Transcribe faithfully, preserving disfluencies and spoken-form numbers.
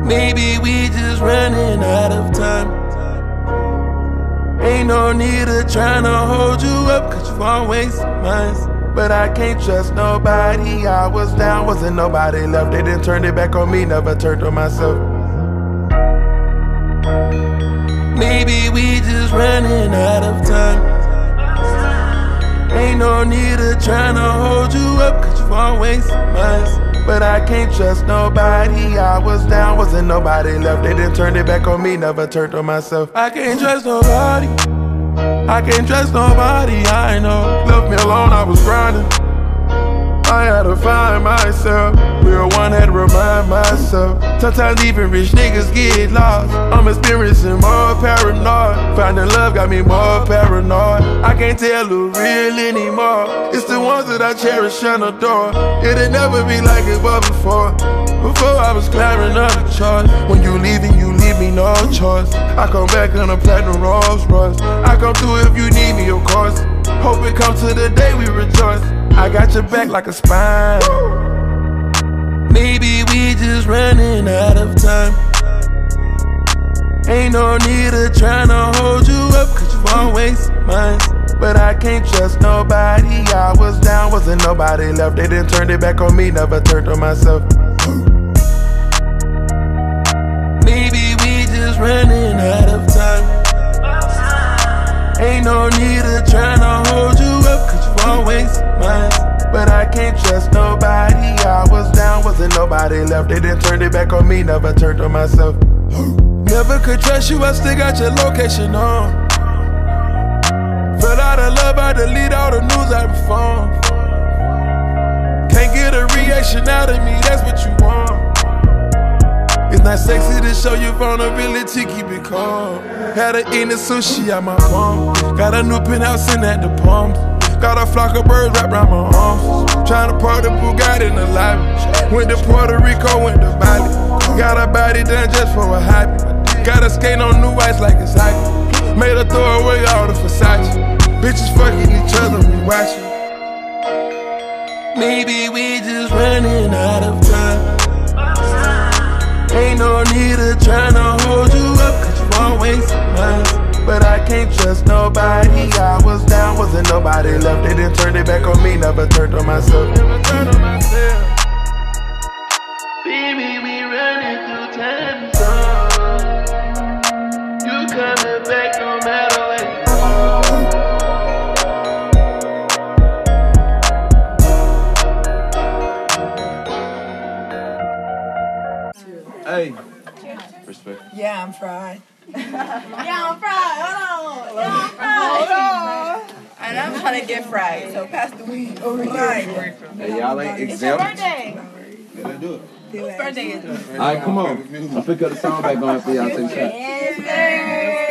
Maybe we just running out of time. Ain't no need of trying to hold you up, cause you always mine. But I can't trust nobody. I was down, wasn't nobody left. They didn't turn it back on me, never turned on myself. Maybe we just running out of time. Ain't no need of trying to hold you up, cause you always mine. But I can't trust nobody. I was down, wasn't nobody left. They didn't turn it back on me, never turned on myself. I can't trust nobody. I can't trust nobody, I know. Left me alone, I was grinding. I had to find myself. Real one had to remind myself. Sometimes even rich niggas get lost. I'm experiencing more paranoid. Finding love got me more paranoid. I can't tell who real anymore. It's the ones that I cherish and adore. It'll never be like it was before. Before I was climbing up the charts. When you leaving, you leave me no choice. I come back on a platinum Rolls Royce. I come through if you need me, of course. Hope it comes to the day we rejoice. I got your back like a spine. Maybe we just running out of time. Ain't no need of trying to hold you up, cause you always mine. But I can't trust nobody. I was down, wasn't nobody left. They didn't turn it back on me, never turned on myself. Maybe we just running out of time. Ain't no need of trying to hold you up, cause you always mine. But I can't trust nobody. I was down, wasn't nobody left. They didn't turn it back on me, never turned on myself. Never could trust you, I still got your location on. Fell out of love, I delete all the news out of my phone. Can't get a reaction out of me, that's what you want. It's not sexy to show your vulnerability, keep it calm. Had her eating sushi at my palm. Got a new penthouse in at the Palms. Got a flock of birds wrapped around my arms. Tryna park the Bugatti in the lobby. Went to Puerto Rico, went to Bali. Got a body done just for a hobby. Got a skate on new ice like it's hockey. Made her throw away all the Versace. Bitches fucking each other, we watching. Maybe we just running out of time. Ain't no need of trying to hold you up, cause you always mine. But I can't trust nobody. I was down, wasn't nobody left. They didn't turn it back on me, never turned on myself. Never turned on myself. Baby, we running through time zone. You coming back no matter where you go. Hey. Respect. Yeah, I'm fried. Yeah, I'm fried. Hold on. Yeah, I'm fried. Hold on. And I'm trying to get fried, so pass the weed over here. Hey, y'all ain't It's your exempt. birthday. Let's do it. Whose birthday is it? All right, come on. I'll pick up the song back on for y'all. Take a shot. Yes, sir.